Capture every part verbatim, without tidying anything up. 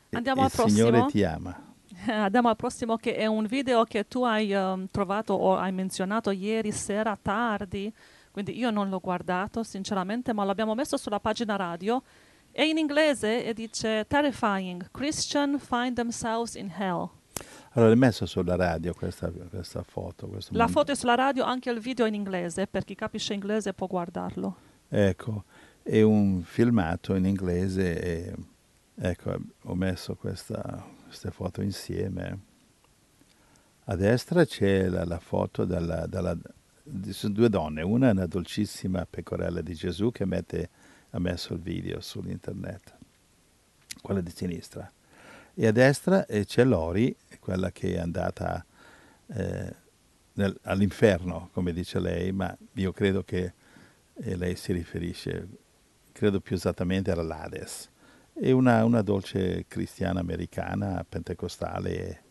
Andiamo il al Signore prossimo. ti ama. Andiamo al prossimo che è un video che tu hai ehm, trovato o hai menzionato ieri sera tardi, quindi io non l'ho guardato sinceramente, ma l'abbiamo messo sulla pagina radio. È in inglese e dice Terrifying, Christian find themselves in hell. Allora, hai messo sulla radio questa, questa foto, questo La mon- foto è sulla radio, anche il video è in inglese, per chi capisce inglese può guardarlo. ecco, è un filmato in inglese e ecco, ho messo questa- queste foto insieme. A destra c'è la, la foto della, della- di- sono due donne, una è una dolcissima pecorella di Gesù che mette, ha messo il video sull'internet, quella di sinistra. E a destra eh, c'è Lori, quella che è andata eh, nel- all'inferno, come dice lei, ma io credo che eh, lei si riferisce, credo più esattamente all'Hades. È una, una dolce cristiana americana, pentecostale.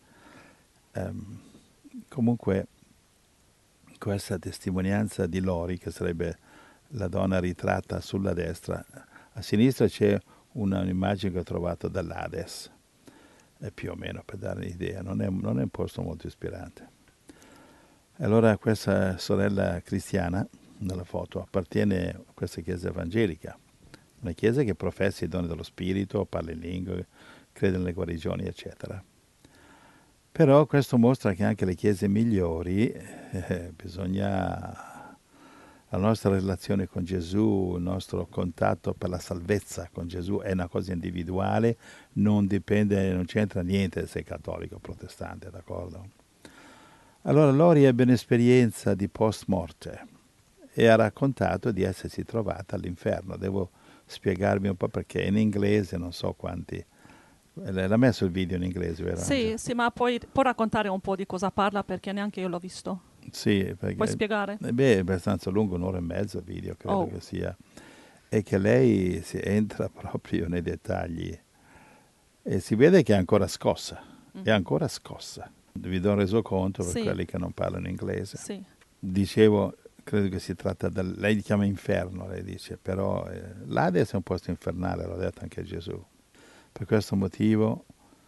ehm, Comunque questa testimonianza di Lori, che sarebbe la donna ritratta sulla destra, a sinistra c'è una- un'immagine che ho trovato dall'Hades, eh, più o meno per dare un'idea, non è, non è un posto molto ispirante. Allora questa sorella cristiana, nella foto, appartiene a questa chiesa evangelica, una chiesa che professa i doni dello Spirito, parla in lingue, crede nelle guarigioni, eccetera. Però questo mostra che anche le chiese migliori, eh, bisogna, la nostra relazione con Gesù, il nostro contatto per la salvezza con Gesù è una cosa individuale, non dipende, non c'entra niente se sei cattolico o protestante, d'accordo? Allora Lori ebbe un'esperienza di post morte e ha raccontato di essersi trovata all'inferno. Devo spiegarmi un po' perché in inglese non so quanti. L'ha messo il video in inglese, vero Sì, Angela? sì, ma puoi, puoi raccontare un po' di cosa parla perché neanche io l'ho visto. Sì, Puoi perché spiegare? eh beh, è abbastanza lungo, un'ora e mezza il video, credo Oh. che sia. E che lei si entra proprio nei dettagli e si vede che è ancora scossa, è Mhm. ancora scossa. Vi do un resoconto per Sì, quelli che non parlano inglese. sì. Dicevo, credo che si tratta del... Lei li chiama inferno, lei dice, però eh, l'Ades è un posto infernale, l'ha detto anche Gesù. Per questo motivo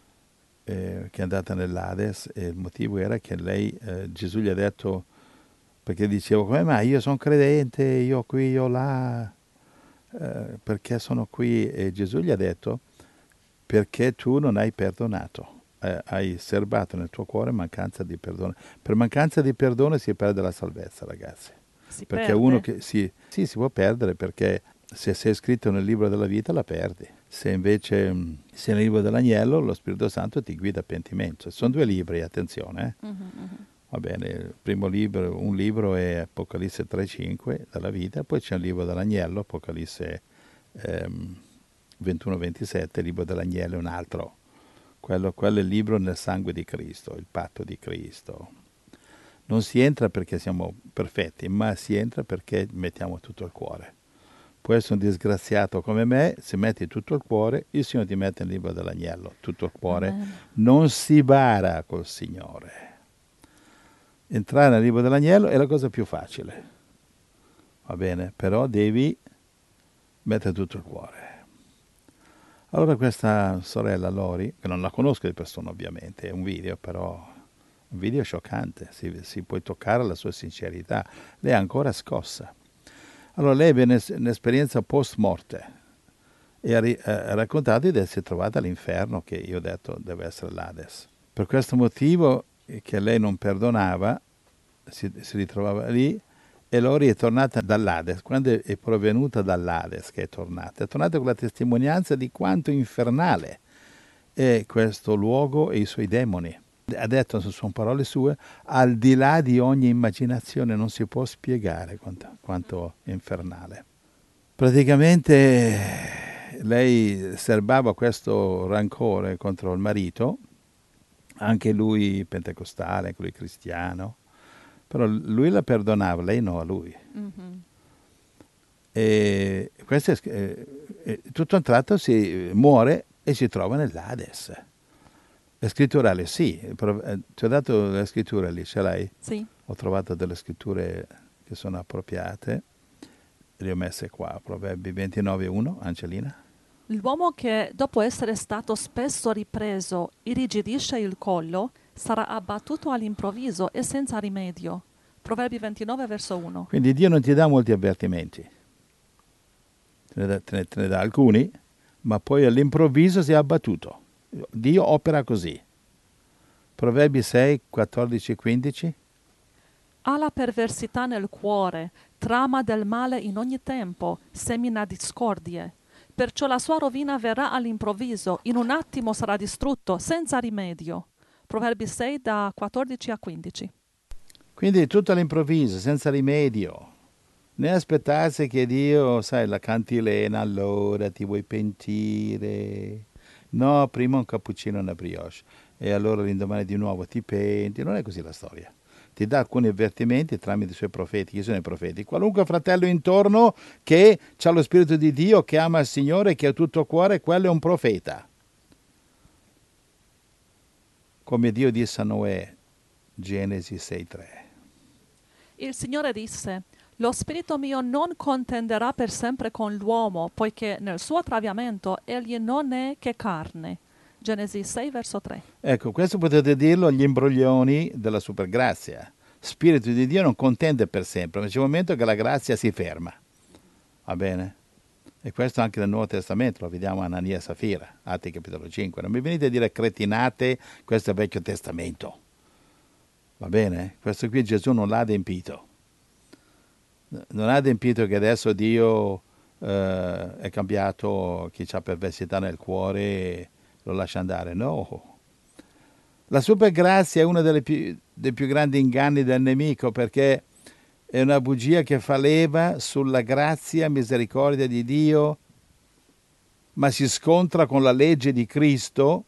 eh, che è andata nell'Ades e il motivo era che lei, eh, Gesù gli ha detto, perché dicevo, come mai io sono credente, io qui, io là, eh, perché sono qui? E Gesù gli ha detto, perché tu non hai perdonato. Eh, hai serbato nel tuo cuore mancanza di perdono. Per mancanza di perdono si perde la salvezza, ragazzi. Si Perché uno perde. che si, sì, si può perdere perché se sei scritto nel libro della vita la perdi. Se invece mh, sei nel libro dell'agnello, lo Spirito Santo ti guida a pentimento. Sono due libri, attenzione. Eh. Mhm, mhm. Va bene, il primo libro, un libro è Apocalisse tre cinque della vita, poi c'è il libro dell'agnello, Apocalisse ehm, ventuno ventisette, il libro dell'agnello è un altro. Quello, quello è il libro nel sangue di Cristo, il patto di Cristo. Non si entra perché siamo perfetti, ma si entra perché mettiamo tutto il cuore. Può essere un disgraziato come me, se metti tutto il cuore, il Signore ti mette nel libro dell'agnello, tutto il cuore. Amen. Non si bara col Signore. Entrare nel libro dell'agnello è la cosa più facile, va bene? Però devi mettere tutto il cuore. Allora questa sorella Lori, che non la conosco di persona ovviamente, è un video però, un video scioccante, si, si può toccare la sua sincerità, lei è ancora scossa. Allora lei ebbe un'esperienza post morte e ha, ri- ha raccontato di essere trovata all'inferno, che io ho detto deve essere l'Hades. Per questo motivo che lei non perdonava, si, si ritrovava lì e Lori è tornata dall'Hades. Quando è provenuta dall'Hades che è tornata, è tornata con la testimonianza di quanto infernale è questo luogo e i suoi demoni. Ha detto, sono parole sue, al di là di ogni immaginazione, non si può spiegare quanto, quanto infernale. Praticamente lei serbava questo rancore contro il marito, anche lui pentecostale, anche lui cristiano, però lui la perdonava, lei no a lui. Mhm. E questo è, eh, eh, tutto a un tratto si muore e si trova nell'Hades. È scritturale, sì, però, eh, ti ho dato la scrittura lì, ce l'hai? Sì. Ho trovato delle scritture che sono appropriate, le ho messe qua, Proverbi ventinove uno, Angelina. L'uomo che, dopo essere stato spesso ripreso, irrigidisce il collo, sarà abbattuto all'improvviso e senza rimedio. Proverbi ventinove, verso uno. Quindi Dio non ti dà molti avvertimenti, te ne dà, te ne, te ne dà alcuni, ma poi all'improvviso si è abbattuto. Dio opera così. Proverbi sei, quattordici e quindici. Ha la perversità nel cuore, trama del male in ogni tempo, semina discordie. Perciò la sua rovina verrà all'improvviso, in un attimo sarà distrutto, senza rimedio. Proverbi sei, da quattordici a quindici. Quindi tutto all'improvviso, senza rimedio. Ne aspettarsi che Dio, sai, la cantilena, allora ti vuoi pentire. No, prima un cappuccino e una brioche. E allora l'indomani di nuovo ti penti. Non è così la storia. Ti dà alcuni avvertimenti tramite i suoi profeti. Chi sono i profeti? Qualunque fratello intorno che ha lo Spirito di Dio, che ama il Signore, che ha tutto cuore, quello è un profeta. Come Dio disse a Noè, Genesi sei tre. Il Signore disse: lo spirito mio non contenderà per sempre con l'uomo, poiché nel suo traviamento egli non è che carne. Genesi sei, verso tre. Ecco, questo potete dirlo agli imbroglioni della supergrazia. Spirito di Dio non contende per sempre, ma c'è un momento che la grazia si ferma. Va bene? E questo anche nel Nuovo Testamento, lo vediamo a Anania e Safira, Atti capitolo cinque. Non mi venite a dire cretinate, questo è il Vecchio Testamento. Va bene? Questo qui Gesù non l'ha adempito. Non ha adempito che adesso Dio eh, è cambiato, chi ha perversità nel cuore lo lascia andare. No. La supergrazia è uno delle più, dei più grandi inganni del nemico, perché è una bugia che fa leva sulla grazia e misericordia di Dio, ma si scontra con la legge di Cristo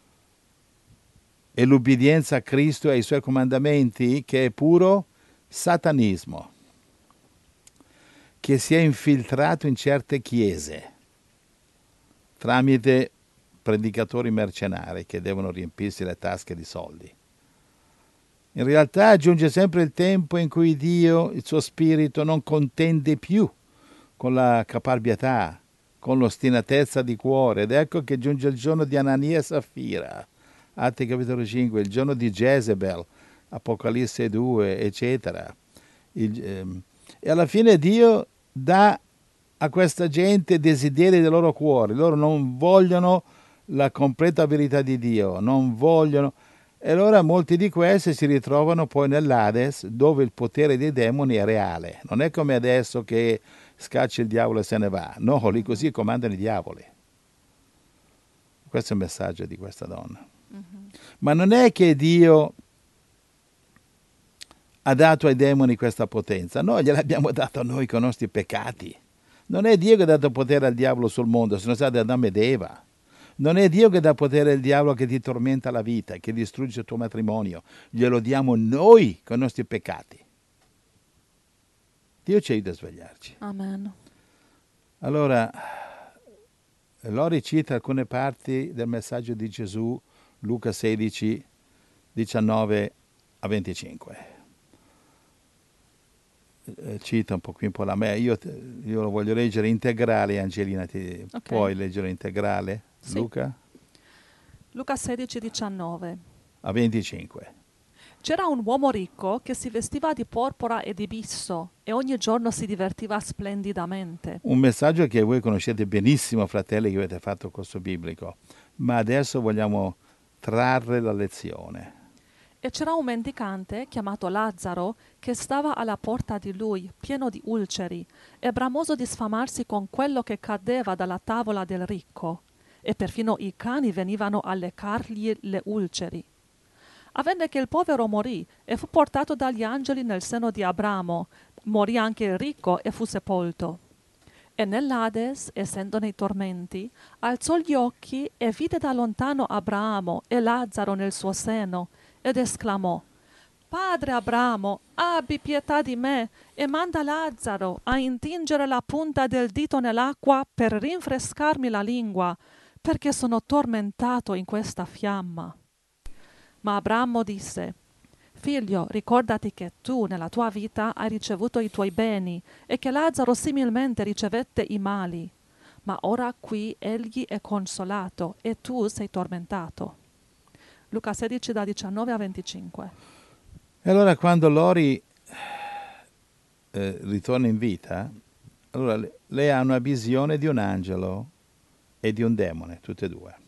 e l'ubbidienza a Cristo e ai suoi comandamenti, che è puro satanismo, che si è infiltrato in certe chiese tramite predicatori mercenari che devono riempirsi le tasche di soldi. In realtà giunge sempre il tempo in cui Dio, il suo spirito, non contende più con la caparbietà, con l'ostinatezza di cuore. Ed ecco che giunge il giorno di Anania e Safira, Atti capitolo cinque, il giorno di Jezebel, Apocalisse due, eccetera. Il, ehm, e alla fine Dio dà a questa gente desideri del loro cuore. Loro non vogliono la completa verità di Dio, non vogliono. E allora molti di questi si ritrovano poi nell'Hades, dove il potere dei demoni è reale. Non è come adesso che scaccia il diavolo e se ne va. No, lì così comandano i diavoli. Questo è il messaggio di questa donna. Mm-hmm. Ma non è che Dio ha dato ai demoni questa potenza. Noi gliel'abbiamo dato a noi con i nostri peccati. Non è Dio che ha dato potere al diavolo sul mondo, sono stati Adamo ed Eva. Non è Dio che dà potere al diavolo che ti tormenta la vita, che distrugge il tuo matrimonio. Glielo diamo noi con i nostri peccati. Dio ci aiuta a svegliarci. Amen. Allora, Lori cita alcune parti del messaggio di Gesù, Luca sedici, diciannove a venticinque. Cita un po' qui, un po' la me. Io, io lo voglio leggere integrale, Angelina, ti okay. Puoi leggere integrale? Sì. Luca? Luca sedici, diciannove a venticinque. C'era un uomo ricco che si vestiva di porpora e di bisso e ogni giorno si divertiva splendidamente. Un messaggio che voi conoscete benissimo, fratelli, che avete fatto il corso biblico, ma adesso vogliamo trarre la lezione. E c'era un mendicante chiamato Lazzaro che stava alla porta di lui, pieno di ulceri, e bramoso di sfamarsi con quello che cadeva dalla tavola del ricco. E perfino i cani venivano a leccargli le ulceri. Avvenne che il povero morì e fu portato dagli angeli nel seno di Abramo. Morì anche il ricco e fu sepolto. E nell'Hades, essendo nei tormenti, alzò gli occhi e vide da lontano Abramo e Lazzaro nel suo seno, ed esclamò: Padre Abramo, abbi pietà di me e manda Lazzaro a intingere la punta del dito nell'acqua per rinfrescarmi la lingua, perché sono tormentato in questa fiamma. Ma Abramo disse: Figlio, ricordati che tu nella tua vita hai ricevuto i tuoi beni e che Lazzaro similmente ricevette i mali. ma ora qui egli è consolato e tu sei tormentato. Luca sedici da diciannove a venticinque. E allora quando Lori eh, ritorna in vita, allora le- lei ha una visione di un angelo e di un demone, tutte e due.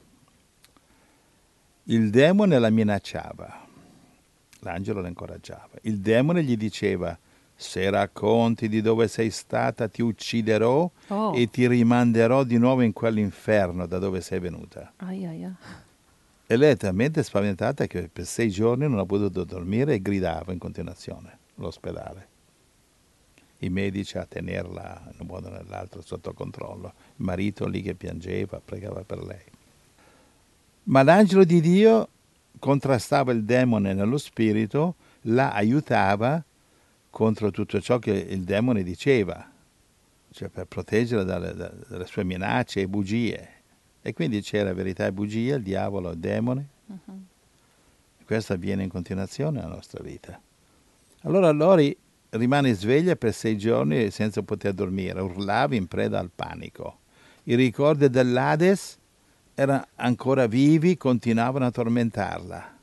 Il demone la minacciava, l'angelo la incoraggiava. Il demone gli diceva: se racconti di dove sei stata ti ucciderò Oh, e ti rimanderò di nuovo in quell'inferno da dove sei venuta. ai ai ai. E lei è talmente spaventata che per sei giorni non ha potuto dormire e gridava in continuazione all'ospedale. I medici a tenerla in un modo o nell'altro sotto controllo. Il marito lì che piangeva, pregava per lei. Ma l'angelo di Dio contrastava il demone nello spirito, la aiutava contro tutto ciò che il demone diceva, cioè per proteggerla dalle, dalle sue minacce e bugie. E quindi c'era verità e bugia, il diavolo e il demone. Mhm. Questo avviene in continuazione nella nostra vita. Allora Lori rimane sveglia per sei giorni senza poter dormire, urlava in preda al panico. I ricordi dell'Hades erano ancora vivi, continuavano a tormentarla.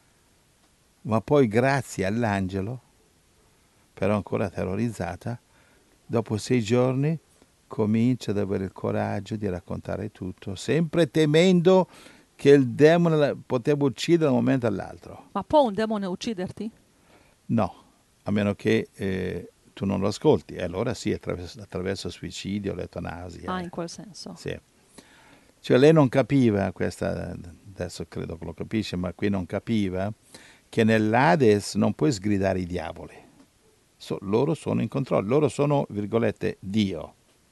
Ma poi, grazie all'angelo, però ancora terrorizzata, dopo sei giorni comincia ad avere il coraggio di raccontare tutto, sempre temendo che il demone la poteva uccidere da un momento all'altro. Ma può un demone ucciderti? No, a meno che eh, tu non lo ascolti, e allora sì, attraverso, attraverso suicidio, l'eutanasia. Ah, eh. in quel senso. Sì. Cioè lei non capiva, questa, adesso credo che lo capisce, ma qui non capiva, che nell'Hades non puoi sgridare i diavoli. So, loro sono in controllo, loro sono, virgolette, Dio.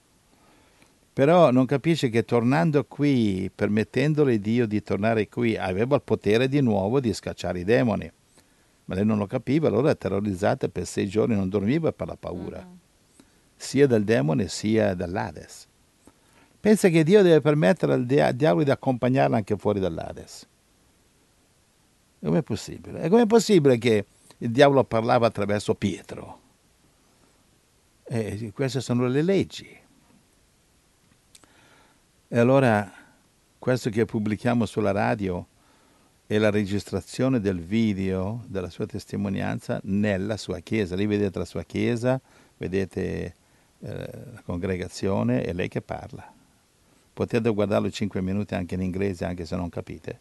Però non capisce che tornando qui, permettendole Dio di tornare qui, aveva il potere di nuovo di scacciare i demoni. Ma lei non lo capiva, allora terrorizzata per sei giorni non dormiva per la paura, Mhm. sia del demone sia dall'Hades. Pensa che Dio deve permettere al dia- diavolo di accompagnarla anche fuori dall'Hades. E com'è possibile? E com'è possibile che il diavolo parlava attraverso Pietro? E queste sono le leggi. E allora questo che pubblichiamo sulla radio è la registrazione del video della sua testimonianza nella sua chiesa. Lì vedete la sua chiesa, vedete eh, la congregazione e lei che parla. Potete guardarlo cinque minuti anche in inglese, anche se non capite.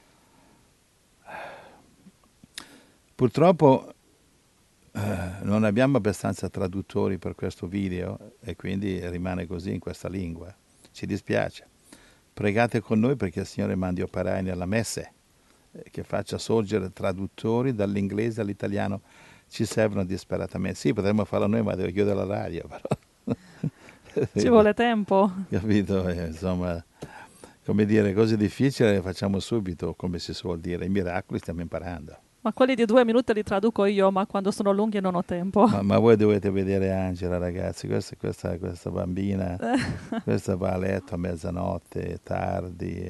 Purtroppo eh, non abbiamo abbastanza traduttori per questo video e quindi rimane così in questa lingua. Ci dispiace. Pregate con noi perché il Signore mandi operai nella messe, eh, che faccia sorgere traduttori dall'inglese all'italiano. Ci servono disperatamente. Sì, potremmo farlo noi, ma devo chiudere la radio, però. Ci vuole tempo. Capito? Eh, insomma, come dire, cose difficili le facciamo subito, come si suol dire. I miracoli stiamo imparando. Ma quelli di due minuti li traduco io, ma quando sono lunghi non ho tempo. Ma, ma voi dovete vedere Angela, ragazzi, questa, questa, questa bambina, questa va a letto a mezzanotte, tardi.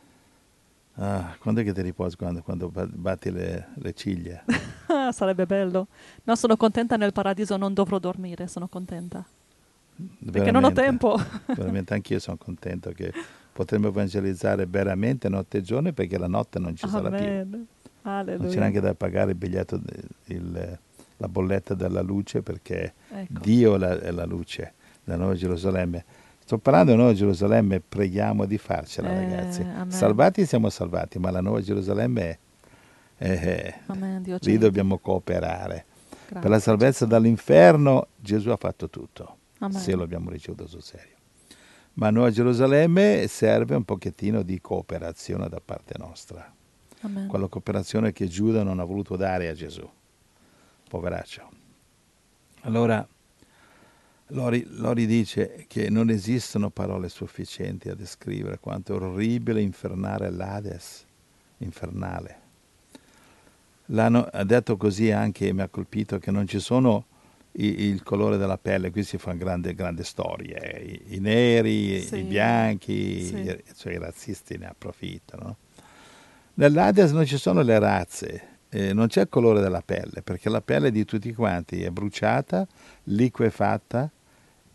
Ah, quando è che ti riposi? Quando, quando batti le, le ciglia? Sarebbe bello. No, sono contenta nel paradiso, non dovrò dormire, sono contenta. Perché non ho Veramente, tempo. veramente anch'io sono contento che potremo evangelizzare veramente notte e giorno perché la notte non ci sarà più. Amen. Non c'è Alleluia. neanche da pagare il biglietto, de- il- la bolletta della luce perché Ecco. Dio è la, è la luce della Nuova Gerusalemme. Sto parlando di Nuova Gerusalemme, preghiamo di farcela, Eh, ragazzi. amen. Salvati siamo salvati, ma la Nuova Gerusalemme è, è- Amen, Dio ci lì aiuti. dobbiamo cooperare. Per la Grazie, salvezza Gesù. dall'inferno Gesù ha fatto tutto, Amen. se lo abbiamo ricevuto sul serio. Ma a Nuova Gerusalemme serve un pochettino di cooperazione da parte nostra. Amen. Quella cooperazione che Giuda non ha voluto dare a Gesù. Poveraccio. Allora, Lori, Lori dice che non esistono parole sufficienti a descrivere quanto è orribile infernale l'Hades, infernale. L'hanno, ha detto così anche, mi ha colpito, che non ci sono i- il colore della pelle, qui si fa grande, grande storia, i, i neri, Sì, i bianchi, sì. i- cioè i razzisti ne approfittano. Nell'Hades non ci sono le razze, eh, non c'è il colore della pelle, perché la pelle di tutti quanti è bruciata, liquefatta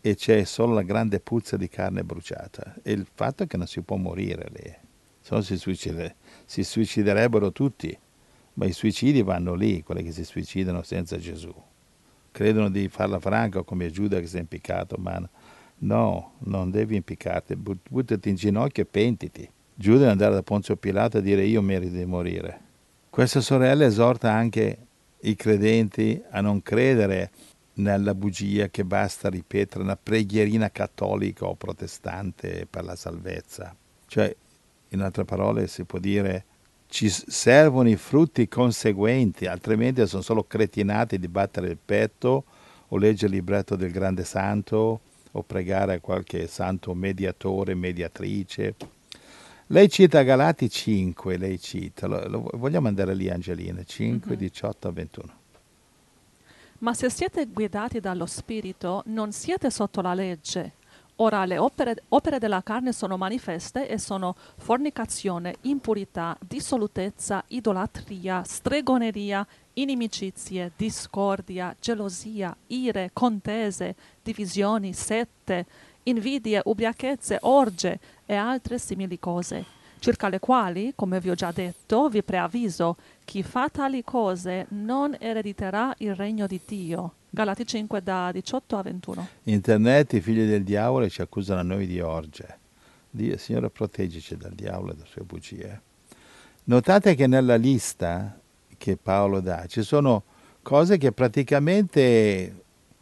e c'è solo la grande puzza di carne bruciata. E il fatto è che non si può morire lì, se no si, suicide, si suiciderebbero tutti, ma i suicidi vanno lì, quelli che si suicidano senza Gesù. Credono di farla franca come Giuda che si è impiccato, ma no, non devi impiccarti, buttati in ginocchio e pentiti. Giuda deve andare da Ponzio Pilato a dire io merito di morire. Questa sorella esorta anche i credenti a non credere nella bugia che basta ripetere una preghierina cattolica o protestante per la salvezza. Cioè, in altre parole, si può dire ci servono i frutti conseguenti, altrimenti sono solo cretinati di battere il petto o leggere il libretto del grande santo o pregare a qualche santo mediatore, mediatrice. Lei cita Galati cinque, lei cita, lo, lo, vogliamo andare lì Angelina, cinque, mm-hmm. diciotto a ventuno. Ma se siete guidati dallo Spirito, non siete sotto la legge. Ora le opere, opere della carne sono manifeste e sono fornicazione, impurità, dissolutezza, idolatria, stregoneria, inimicizie, discordia, gelosia, ire, contese, divisioni, sette, invidie, ubriachezze, orge e altre simili cose, circa le quali, come vi ho già detto, vi preavviso, chi fa tali cose non erediterà il regno di Dio. Galati cinque da diciotto a ventuno. Internet, i figli del diavolo ci accusano a noi di orge. Dio, Signore, proteggici dal diavolo e dalle sue bugie. Notate che nella lista che Paolo dà ci sono cose che praticamente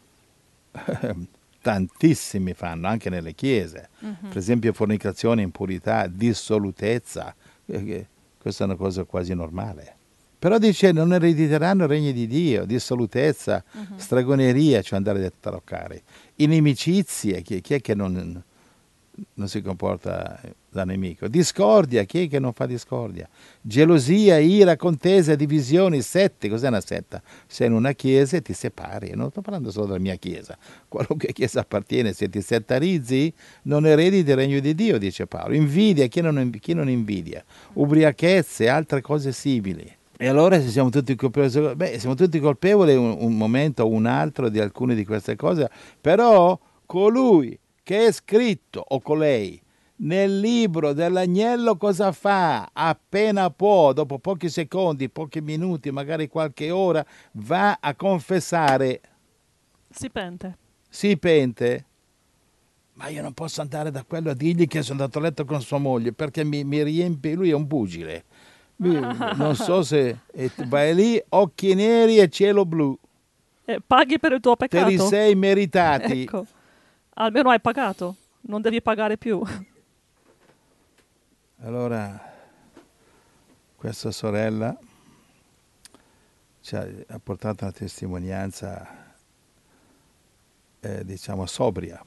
tantissimi fanno, anche nelle chiese. Mm-hmm. Per esempio fornicazione, impurità, dissolutezza. Questa è una cosa quasi normale. Però dice non erediteranno il regno di Dio, dissolutezza, uh-huh. stregoneria, cioè andare a taroccare, inimicizie, chi, chi è che non, non si comporta da nemico, discordia, chi è che non fa discordia, gelosia, ira, contesa, divisioni, sette, cos'è una setta? Sei in una chiesa e ti separi, non sto parlando solo della mia chiesa, qualunque chiesa appartiene, se ti settarizzi non erediti il regno di Dio, dice Paolo, invidia, chi non, chi non invidia, ubriachezze, altre cose simili. E allora se siamo tutti colpevoli, beh, siamo tutti colpevoli un, un momento o un altro di alcune di queste cose, però colui che è scritto, o colei, nel libro dell'agnello cosa fa? Appena può, dopo pochi secondi, pochi minuti, magari qualche ora, va a confessare. Si pente. Si pente. Ma io non posso andare da quello a dirgli che sono andato a letto con sua moglie, perché mi, mi riempie, lui è un pugile. Non so se vai lì, occhi neri e cielo blu. E paghi per il tuo peccato. Te li sei meritati. Ecco, almeno hai pagato, non devi pagare più. Allora, questa sorella ci ha, ha portato una testimonianza, eh, diciamo, sobria.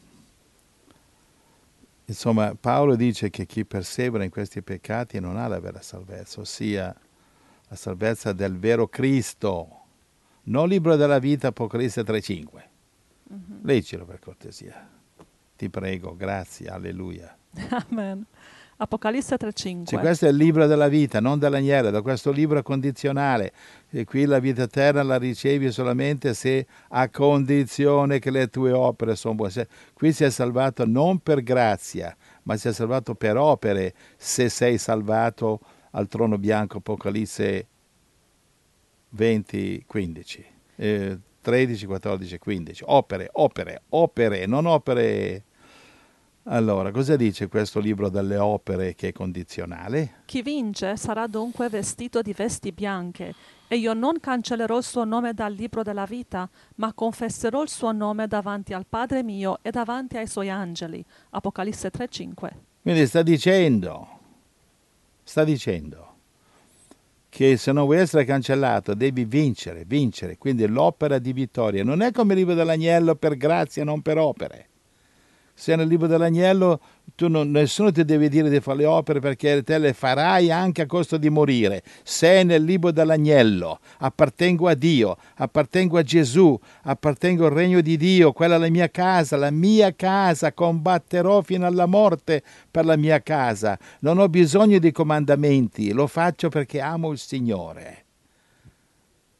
Insomma, Paolo dice che chi persevera in questi peccati non ha la vera salvezza, ossia la salvezza del vero Cristo, non libro della vita, Apocalisse tre cinque. Mm-hmm. Leggilo per cortesia. Ti prego, grazie, alleluia. Amen. Apocalisse tre cinque. Cioè, questo è il libro della vita, non dell'agnello, da questo libro condizionale. E qui la vita eterna la ricevi solamente se a condizione che le tue opere sono buone. Qui si è salvato non per grazia, ma si è salvato per opere, se sei salvato al trono bianco, Apocalisse venti quindici, eh, tredici, quattordici, quindici. Opere, opere, opere, non opere. Allora, cosa dice questo libro delle opere che è condizionale? Chi vince sarà dunque vestito di vesti bianche, e io non cancellerò il suo nome dal libro della vita, ma confesserò il suo nome davanti al Padre mio e davanti ai suoi angeli. Apocalisse tre cinque. Quindi sta dicendo, sta dicendo che se non vuoi essere cancellato devi vincere, vincere. Quindi l'opera di vittoria non è come il libro dell'agnello per grazia, non per opere. Se nel libro dell'agnello tu non, nessuno ti deve dire di fare le opere perché te le farai anche a costo di morire. Sei nel libro dell'agnello, appartengo a Dio, appartengo a Gesù, appartengo al regno di Dio, quella è la mia casa, la mia casa, combatterò fino alla morte per la mia casa. Non ho bisogno di comandamenti, lo faccio perché amo il Signore.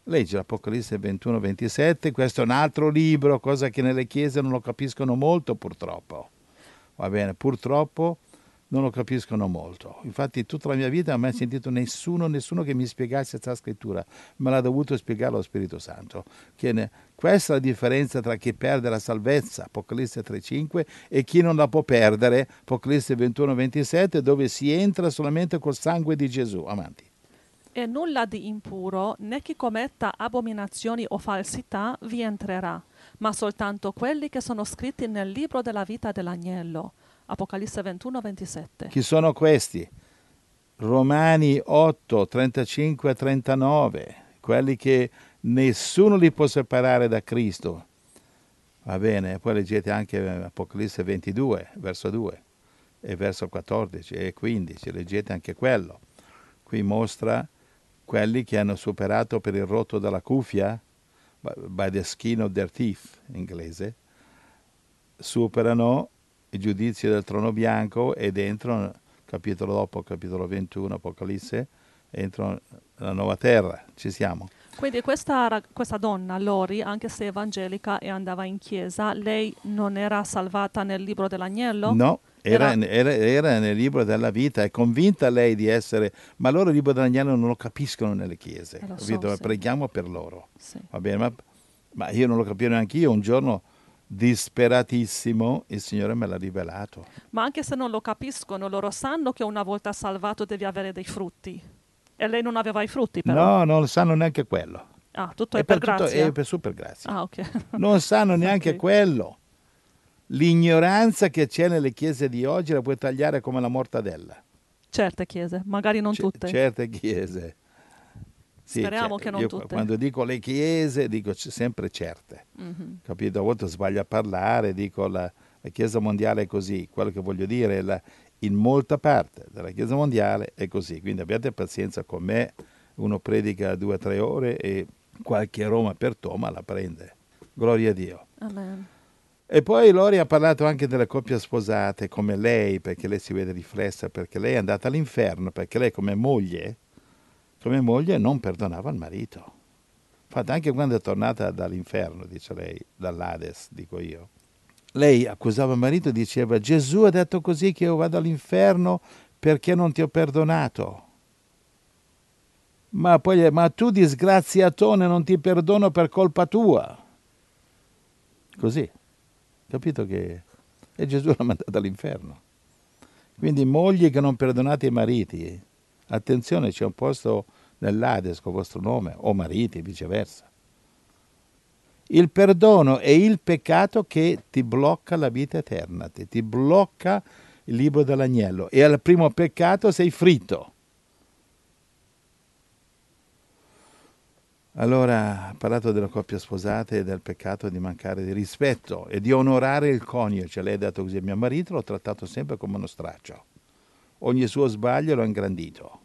Leggi l'Apocalisse ventuno ventisette, questo è un altro libro, cosa che nelle chiese non lo capiscono molto purtroppo. Va bene, purtroppo non lo capiscono molto. Infatti tutta la mia vita non ho mai sentito nessuno, nessuno che mi spiegasse questa scrittura. Me l'ha dovuto spiegare lo Spirito Santo. Che ne, questa è la differenza tra chi perde la salvezza, Apocalisse tre cinque, e chi non la può perdere, Apocalisse ventuno ventisette, dove si entra solamente col sangue di Gesù. Avanti. E nulla di impuro, né chi commetta abominazioni o falsità vi entrerà, ma soltanto quelli che sono scritti nel libro della vita dell'agnello. Apocalisse ventuno ventisette. Chi sono questi? Romani otto trentacinque a trentanove, quelli che nessuno li può separare da Cristo. Va bene, poi leggete anche Apocalisse ventidue, verso due, e verso quattordici e quindici, leggete anche quello. Qui mostra quelli che hanno superato per il rotto della cuffia, by the skin of their teeth, in inglese, superano il giudizio del trono bianco ed entrano, capitolo dopo, capitolo ventuno, Apocalisse, entrano nella nuova terra. Ci siamo. Quindi questa, questa donna, Lori, anche se evangelica e andava in chiesa, lei non era salvata nel libro dell'agnello? No, era, Era- era, era nel libro della vita, è convinta lei di essere, ma loro il libro dell'agnello non lo capiscono nelle chiese, Eh, lo so, capito? sì. Preghiamo per loro, Sì. va bene, ma, ma io non lo capivo neanche io, un giorno disperatissimo il Signore me l'ha rivelato. Ma anche se non lo capiscono, loro sanno che una volta salvato devi avere dei frutti. E lei non aveva i frutti, però. No, non sanno neanche quello. Ah, tutto è, È per, per, tutto, grazia? è per su per grazia. Ah, ok. Non sanno neanche Ok. quello. L'ignoranza che c'è nelle chiese di oggi la puoi tagliare come la mortadella. Certe chiese, magari non C- tutte. Certe chiese. Sì, Speriamo cioè, che non io tutte. quando dico le chiese, dico c- sempre certe. Mhm. Capito? A volte sbaglio a parlare, dico la, la Chiesa mondiale è così. Quello che voglio dire è la, in molta parte della Chiesa mondiale è così. Quindi abbiate pazienza con me. Uno predica due o tre ore e qualche Roma per Toma la prende. Gloria a Dio. Amen. E poi Lori ha parlato anche delle coppie sposate come lei, perché lei si vede riflessa, perché lei è andata all'inferno, perché lei come moglie, come moglie non perdonava il marito. Infatti anche quando è tornata dall'inferno, dice lei, dall'Ades, dico io, lei accusava il marito e diceva: Gesù ha detto così che io vado all'inferno perché non ti ho perdonato. Ma poi, ma tu disgraziatone non ti perdono per colpa tua. Così. Capito che e Gesù l'ha mandata all'inferno. Quindi mogli che non perdonate i mariti, attenzione, c'è un posto nell'Ades con il vostro nome, o mariti, viceversa. Il perdono è il peccato che ti blocca la vita eterna, ti, ti blocca il libro dell'agnello, e al primo peccato sei fritto. Allora ha parlato della coppia sposata e del peccato di mancare di rispetto e di onorare il coniuge. Lei ha detto così: mio marito l'ho trattato sempre come uno straccio, ogni suo sbaglio l'ho ingrandito.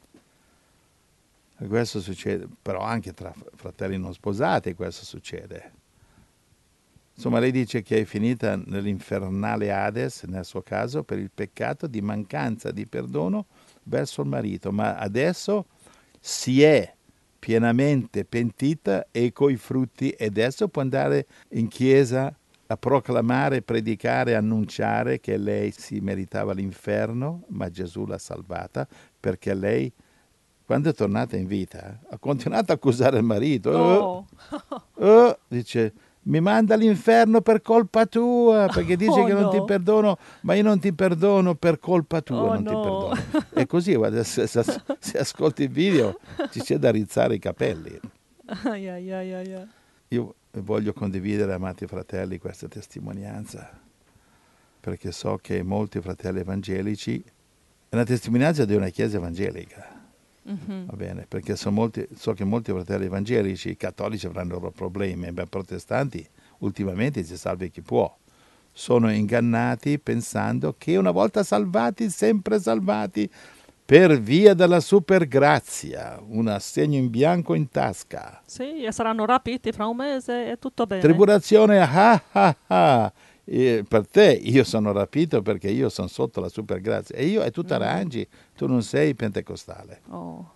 E questo succede, però anche tra fratelli non sposati questo succede. Insomma, lei dice che è finita nell'infernale Hades, nel suo caso, per il peccato di mancanza di perdono verso il marito, ma adesso si è pienamente pentita e coi frutti, e adesso può andare in chiesa a proclamare, predicare, annunciare che lei si meritava l'inferno, ma Gesù l'ha salvata, perché lei, quando è tornata in vita, ha continuato a accusare il marito. Oh. Oh, oh, dice: mi manda all'inferno per colpa tua, perché dice Oh, che non no. ti perdono, ma io non ti perdono per colpa tua, Oh, non ti no. perdono. E così, guarda, se, se, se ascolti il video ci c'è da rizzare i capelli. Ai, ai, ai, ai, ai. Io voglio condividere, amati fratelli, questa testimonianza, perché so che molti fratelli evangelici, è una testimonianza di una chiesa evangelica. Mhm. Va bene, perché so, molti, so che molti fratelli evangelici, i cattolici avranno i loro problemi, ma i protestanti ultimamente si salvi chi può. Sono ingannati pensando che una volta salvati, sempre salvati, per via della supergrazia, un assegno in bianco in tasca. Sì, e saranno rapiti fra un mese e tutto bene. Tribolazione, ah ah ah. E per te io sono rapito perché io sono sotto la supergrazia. E io, e tu ti Mm. arrangi, tu non sei pentecostale. Oh.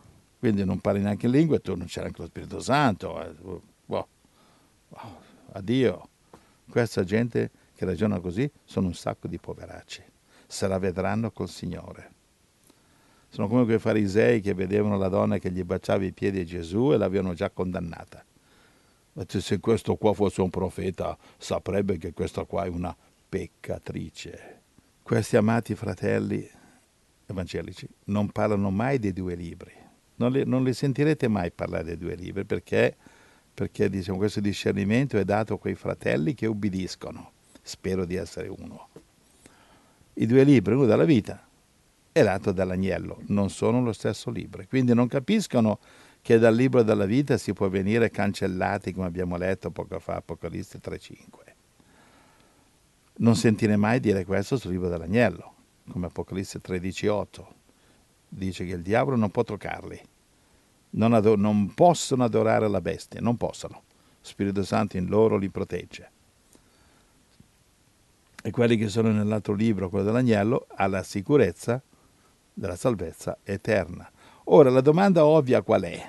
quindi non parli neanche in lingua e tu non c'era anche lo Spirito Santo. Wow. Wow. Addio. Questa gente che ragiona così sono un sacco di poveracci. Se la vedranno col Signore. Sono come quei farisei che vedevano la donna che gli baciava i piedi a Gesù e l'avevano già condannata. Ma se questo qua fosse un profeta, saprebbe che questa qua è una peccatrice. Questi amati fratelli evangelici non parlano mai dei due libri. Non li, non li sentirete mai parlare dei due libri perché, perché diciamo, questo discernimento è dato a quei fratelli che ubbidiscono. Spero di essere uno. I due libri, uno della vita, è dato dall'agnello, non sono lo stesso libro. Quindi non capiscono che dal libro della vita si può venire cancellati, come abbiamo letto poco fa, Apocalisse tre cinque. Non sentire mai dire questo sul libro dell'agnello, come Apocalisse tredici otto. Dice che il diavolo non può toccarli, non, ador- non possono adorare la bestia, non possono. Spirito Santo in loro li protegge. E quelli che sono nell'altro libro, quello dell'agnello, ha la sicurezza della salvezza eterna. Ora, la domanda ovvia qual è?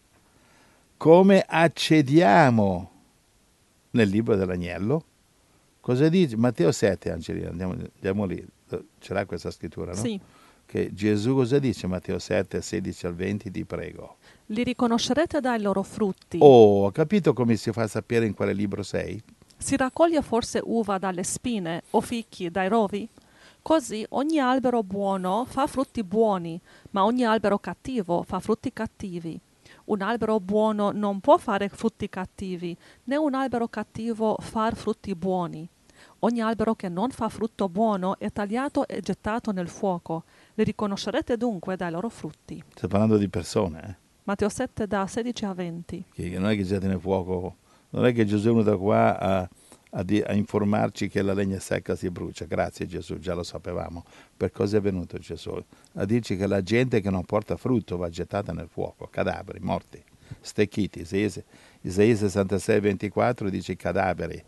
Come accediamo nel libro dell'agnello? Cosa dice? Matteo sette, Angelina, andiamo, andiamo lì. Ce l'ha questa scrittura, no? Sì. Che Gesù cosa dice? Matteo sette, sedici al venti, ti prego. Li riconoscerete dai loro frutti. Oh, ho capito come si fa a sapere in quale libro sei? Si raccoglie forse uva dalle spine o fichi dai rovi? Così ogni albero buono fa frutti buoni, ma ogni albero cattivo fa frutti cattivi. Un albero buono non può fare frutti cattivi, né un albero cattivo far frutti buoni. Ogni albero che non fa frutto buono è tagliato e gettato nel fuoco. Li riconoscerete dunque dai loro frutti. Sto parlando di persone, eh? Matteo sette da sedici a venti. Che non è che getti nel fuoco, non è che Gesù è venuto qua a, a, di, a informarci che la legna secca si brucia. Grazie Gesù, già lo sapevamo. Per cosa è venuto Gesù? A dirci che la gente che non porta frutto va gettata nel fuoco, cadaveri, morti, stecchiti. Isaia sessantasei ventiquattro dice cadaveri.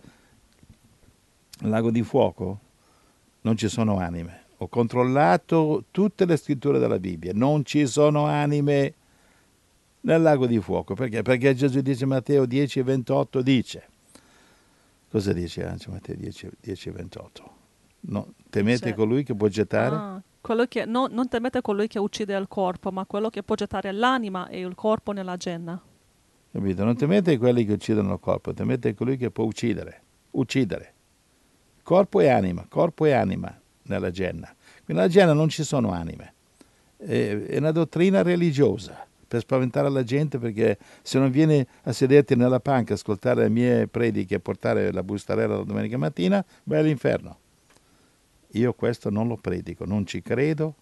Nel lago di fuoco non ci sono anime. Ho controllato tutte le scritture della Bibbia, non ci sono anime nel lago di fuoco. Perché? Perché Gesù dice, Matteo dieci ventotto dice, cosa dice anche Matteo dieci ventotto? No, temete Sì. colui che può gettare? Ah, quello che, no, non temete colui che uccide il corpo, ma quello che può gettare l'anima e il corpo nella genna. Capito? Non temete quelli che uccidono il corpo, temete colui che può uccidere, uccidere. Corpo e anima, corpo e anima nella genna. Quindi nella genna non ci sono anime. È, è una dottrina religiosa per spaventare la gente, perché se non vieni a sederti nella panca, ascoltare le mie prediche e portare la bustarella la domenica mattina, vai all'inferno. Io questo non lo predico, non ci credo.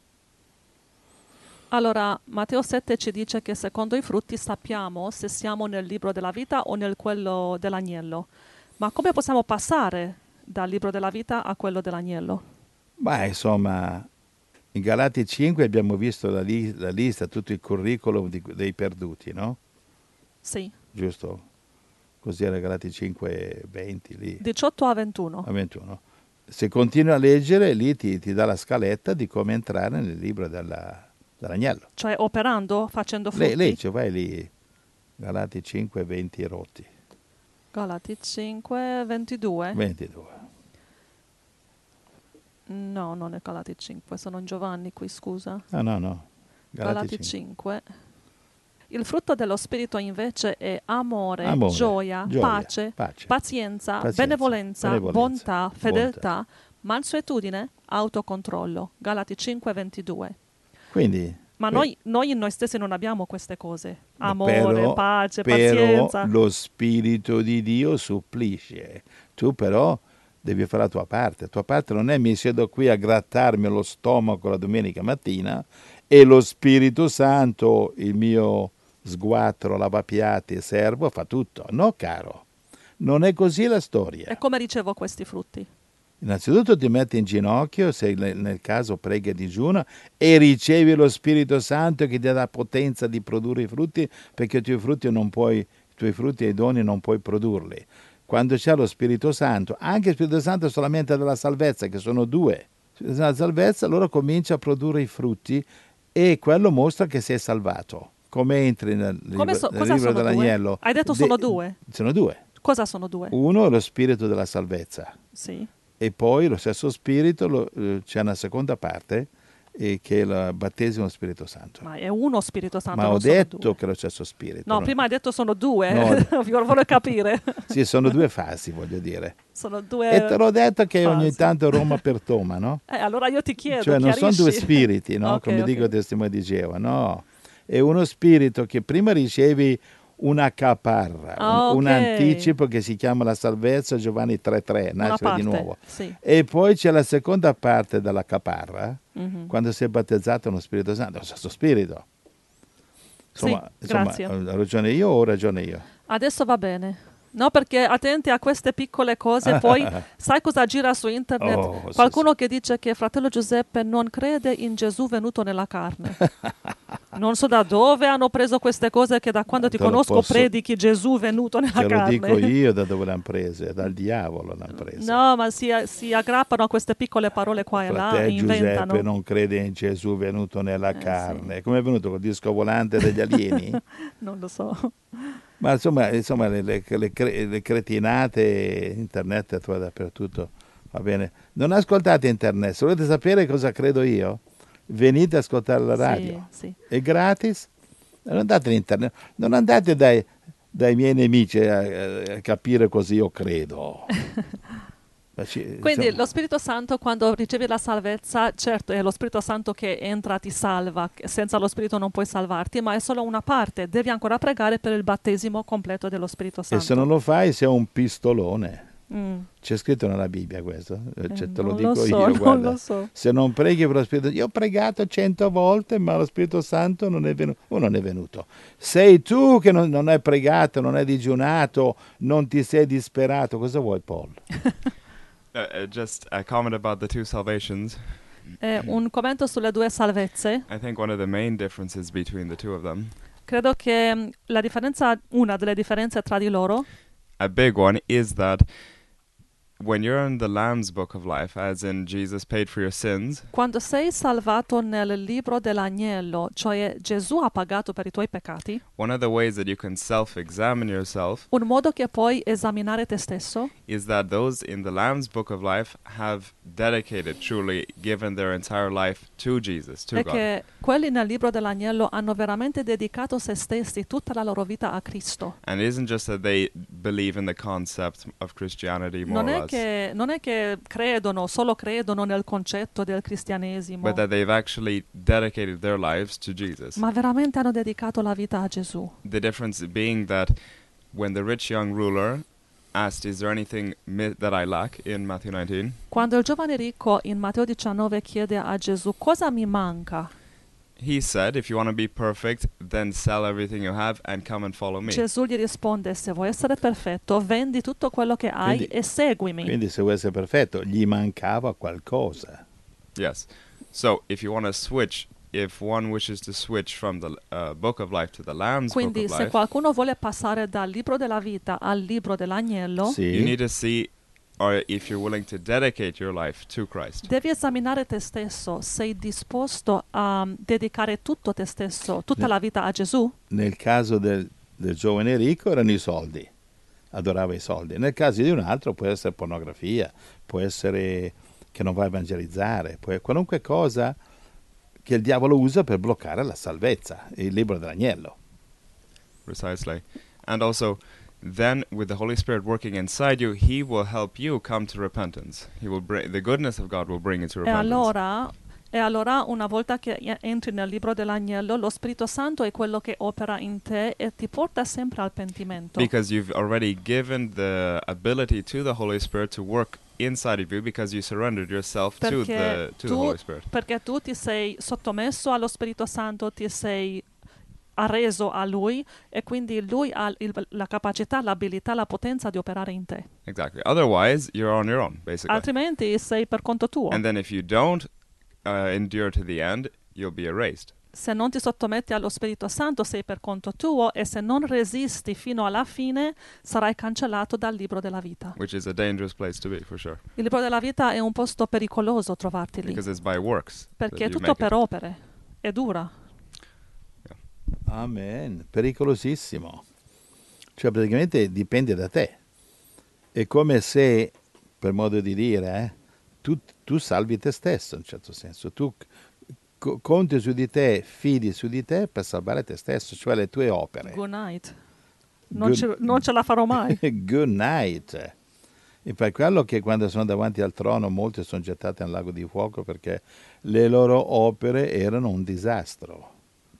Allora, Matteo sette ci dice che secondo i frutti sappiamo se siamo nel libro della vita o nel quello dell'agnello. Ma come possiamo passare dal libro della vita a quello dell'agnello? Beh, insomma, in Galati cinque abbiamo visto la, li- la lista, tutto il curriculum di- dei perduti, no? Sì. Giusto? Così era Galati cinque venti lì. diciotto a ventuno. A ventuno. Se continui a leggere, lì ti, ti dà la scaletta di come entrare nel libro della, dell'agnello. Cioè operando, facendo frutti? Lei, lei cioè, vai lì, Galati cinque venti rotti. Galati cinque ventidue? ventidue. No, non è Galati cinque, sono in Giovanni qui, scusa. Ah, no, no. Galati, Galati cinque. cinque. Il frutto dello Spirito invece è amore, Amore, gioia, gioia, pace, pace, pazienza, pazienza, benevolenza, benevolenza, bontà, fedeltà, bontà. mansuetudine, autocontrollo. Galati cinque ventidue. Quindi, Ma que- noi, noi in noi stessi non abbiamo queste cose. Amore, però, pace, però pazienza. lo Spirito di Dio supplisce. Tu però devi fare la tua parte. La tua parte non è mi siedo qui a grattarmi lo stomaco la domenica mattina e lo Spirito Santo, il mio sguattro, lavapiatti e servo, fa tutto. No, caro. Non è così la storia. E come ricevo questi frutti? Innanzitutto ti metti in ginocchio, se nel caso preghi e digiuna, e ricevi lo Spirito Santo che ti dà potenza di produrre i frutti, perché i tuoi frutti non puoi, i tuoi frutti e i doni non puoi produrli. Quando c'è lo Spirito Santo, anche il Spirito Santo è solamente della salvezza, che sono due. La salvezza allora comincia a produrre i frutti e quello mostra che sei salvato. come entri nel, Come libro, so- nel cosa libro sono dell'agnello. due? Hai detto sono due? Sono due. Cosa sono due? Uno è lo spirito della salvezza Sì. e poi lo stesso spirito lo- eh, c'è una seconda parte eh, che è il battesimo dello Spirito Santo. Ma è uno Spirito Santo, Ma ho non sono detto due. che è lo stesso spirito. No, prima hai detto sono due. No. Io voglio capire. Sì, sono due fasi, voglio dire. Sono due E te l'ho detto che fasi. ogni tanto Roma per Toma, no? Eh, allora io ti chiedo, Cioè non sono due chiarisci. spiriti, no? Ok, Come ok. dico il testimone di Geova, no. È uno spirito che prima ricevi una caparra, Ah, un, un ok. anticipo che si chiama la salvezza, Giovanni tre tre, Una nascere di parte, nuovo. sì. E poi c'è la seconda parte della caparra, Mhm. quando sei battezzato nello Spirito Santo, è lo stesso spirito. Insomma, Sì, insomma, grazie. ho ragione io o ho ragione io? Adesso va bene. No, perché attenti a queste piccole cose, poi sai cosa gira su internet? Oh, sì, Qualcuno che dice che fratello Giuseppe non crede in Gesù venuto nella carne. Non so da dove hanno preso queste cose che da quando ti Te lo conosco posso- predichi Gesù venuto nella Te lo carne. dico io da dove l'hanno prese, dal diavolo l'hanno prese. No, ma si, si aggrappano a queste piccole parole qua e là e Fratello inventano. Giuseppe non crede in Gesù venuto nella Eh, carne. Come è venuto col disco volante degli alieni? Non lo so. Ma insomma, insomma le, le- le cre- le cretinate, internet è dappertutto, va bene. Non ascoltate internet, se volete sapere cosa credo io, venite ad ascoltare la radio. Sì, sì. È gratis, non andate in internet, non andate dai, dai miei nemici a, a capire così io credo. Ma ci- Quindi insomma, lo Spirito Santo quando ricevi la salvezza, certo è lo Spirito Santo che entra, ti salva, senza lo Spirito non puoi salvarti, ma è solo una parte, devi ancora pregare per il battesimo completo dello Spirito e Santo. se non lo fai sei un pistolone. Mm. C'è scritto nella Bibbia questo, Eh, cioè, te lo non dico so, io, non guarda. lo so. Se non preghi per lo Spirito io ho pregato cento volte, ma lo Spirito Santo non è venuto. O non è venuto. Sei tu che non, non hai pregato, non hai digiunato, non ti sei disperato. Cosa vuoi, Paul? Uh, uh, just a comment about the two salvations. Eh, un commento sulle due salvezze. I think one of the main differences between the two of them, Credo che mm, la differenza, una delle differenze tra di loro a big one, is that when you're in the Lamb's Book of Life, as in Jesus paid for your sins, quando sei salvato nel libro dell'agnello, cioè Gesù ha pagato per i tuoi peccati, one of the ways that you can self-examine yourself un modo che puoi esaminare te stesso is that those in the Lamb's Book of Life have dedicated, truly given their entire life to Jesus, to è God. che quelli nel libro dell'agnello hanno veramente dedicato se stessi, tutta la loro vita a Cristo. And it isn't just that they believe in the concept of Christianity more Non or è, less, che, non è che credono, solo credono nel concetto del cristianesimo, but that they've actually dedicated their lives to Jesus. ma veramente hanno dedicato la vita a Gesù. The difference being that when the rich young ruler asked, "Is there anything mi- that I lack?" in Matthew nineteen, Quando il giovane ricco in Matteo diciannove chiede a Gesù cosa mi manca, he said, "If you want to be perfect, then sell everything you have and come and follow me." Gesù gli risponde: se vuoi essere perfetto, vendi tutto quello che hai Quindi- e seguimi. Quindi se vuoi essere perfetto, gli mancava qualcosa. Yes. So if you want to switch, if one wishes to switch from the uh, Book of Life to the Lamb's Quindi Book of se Life, qualcuno vuole passare dal libro della vita al libro dell'agnello, you Sì, need to see, or if you're willing to dedicate your life to Christ. devi esaminare te stesso. Sei disposto a um, dedicare tutto te stesso, tutta Ne- la vita a Gesù? nel caso del, del giovane ricco erano i soldi, adorava i soldi. Nel caso di un altro può essere pornografia, può essere che non va a evangelizzare, può qualunque cosa che il diavolo usa per bloccare la salvezza, il libro dell'agnello. Precisely. And also, then with the Holy Spirit working inside you, He will help you come to repentance. He will bring the goodness of God will bring you to E repentance. allora, e allora, una volta che e- entri nel libro dell'agnello, lo Spirito Santo è quello che opera in te e ti porta sempre al pentimento. Because you've already given the ability to the Holy Spirit to work inside of you, because you surrendered yourself to Perché the to the tu- Holy Spirit. Perché tu ti sei sottomesso allo Spirito Santo, ti sei arreso a Lui e quindi Lui ha il- la capacità, l'abilità, la potenza di operare in te. Exactly. Otherwise, you're on your own, basically. Altrimenti sei per conto tuo. And then if you don't uh, endure to the end, you'll be erased. Se non ti sottometti allo Spirito Santo sei per conto tuo e se non resisti fino alla fine sarai cancellato dal libro della vita. Which is a dangerous place to be, for sure. Il libro della vita è un posto pericoloso trovarti lì, Because it's by works. that perché è you tutto make per it. opere, è dura. Amen, pericolosissimo. Cioè praticamente dipende da te. È come se, per modo di dire, eh, tu, tu salvi te stesso in un certo senso. Tu co- conti su di te, fidi su di te per salvare te stesso, cioè le tue opere. Good night. Non, Good, ce, non ce la farò mai. good night. E per quello che quando sono davanti al trono molte sono gettate nel lago di fuoco perché le loro opere erano un disastro.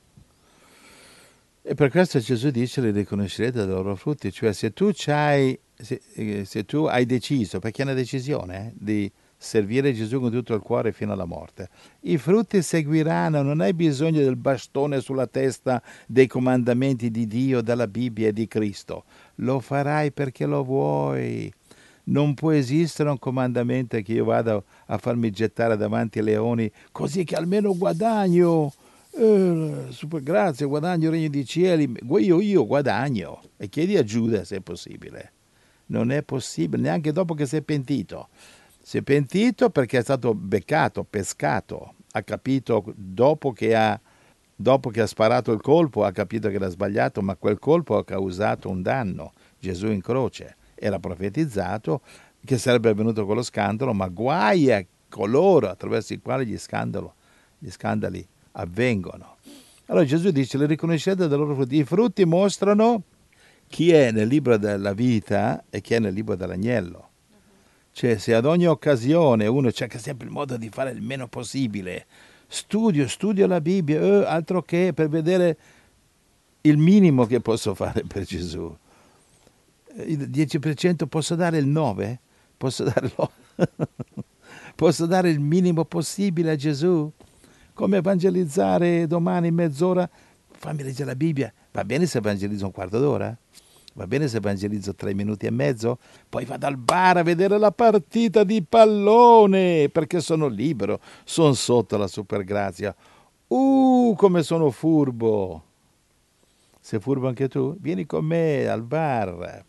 E per questo Gesù dice li riconoscerete dai loro frutti, cioè se tu, c'hai, se, eh, se tu hai deciso, perché è una decisione, eh, di servire Gesù con tutto il cuore fino alla morte, i frutti seguiranno, non hai bisogno del bastone sulla testa dei comandamenti di Dio, della Bibbia e di Cristo, lo farai perché lo vuoi. Non può esistere un comandamento che io vada a farmi gettare davanti ai leoni così che almeno guadagno. Eh, super, grazie, guadagno il regno dei cieli. Io, io guadagno. E chiedi a Giuda se è possibile. Non è possibile, neanche dopo che si è pentito. Si è pentito perché è stato beccato, pescato. Ha capito dopo che ha, dopo che ha sparato il colpo, ha capito che era sbagliato, ma quel colpo ha causato un danno. Gesù in croce. Era profetizzato che sarebbe avvenuto quello scandalo, ma guai a coloro attraverso i quali gli, scandalo, gli scandali avvengono. Allora Gesù dice, le riconoscete dai loro frutti. I frutti mostrano chi è nel libro della vita e chi è nel libro dell'agnello. Cioè se ad ogni occasione uno cerca sempre il modo di fare il meno possibile, studio, studio la Bibbia, eh, altro che per vedere il minimo che posso fare per Gesù. Il dieci per cento posso dare il nove? Posso dare, posso dare il minimo possibile a Gesù? Come evangelizzare domani mezz'ora? Fammi leggere la Bibbia. Va bene se evangelizzo un quarto d'ora? Va bene se evangelizzo tre minuti e mezzo? Poi vado al bar a vedere la partita di pallone perché sono libero, sono sotto la supergrazia. Uh, come sono furbo! Sei furbo anche tu? Vieni con me al bar.